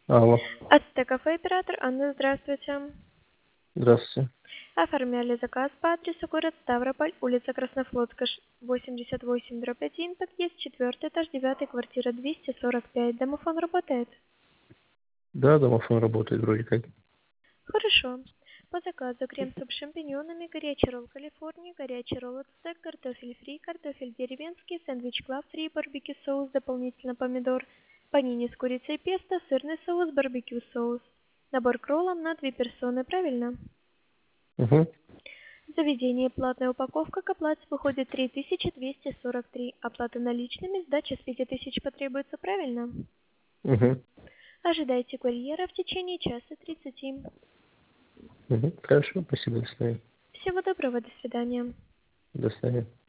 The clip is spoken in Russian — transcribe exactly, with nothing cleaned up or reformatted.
Алло, Ацтекафе оператор Анна, здравствуйте. здравствуйте. Оформляли заказ по адресу город Ставрополь, улица Краснофлотская, восемьдесят восемь, дробь один, подъезд четвертый, этаж девятый, квартира двести сорок пять. Домофон работает? Да, домофон работает вроде как. Хорошо. По заказу крем-суп с шампиньонами, горячий ролл Калифорния, горячий ролл ацтек, картофель фри, картофель деревенский, сэндвич клаб фри, барбекю соус, дополнительно помидор, панини с курицей песто, сырный соус, барбекю соус. Набор к роллам на две персоны, правильно? Угу, Заведение платная упаковка к оплате выходит три тысячи двести сорок три. Оплата наличными, сдача с пяти тысяч потребуется, правильно? угу, Ожидайте курьера в течение часа тридцати. угу. Хорошо, спасибо, до свидания. Всего доброго, до свидания. До свидания.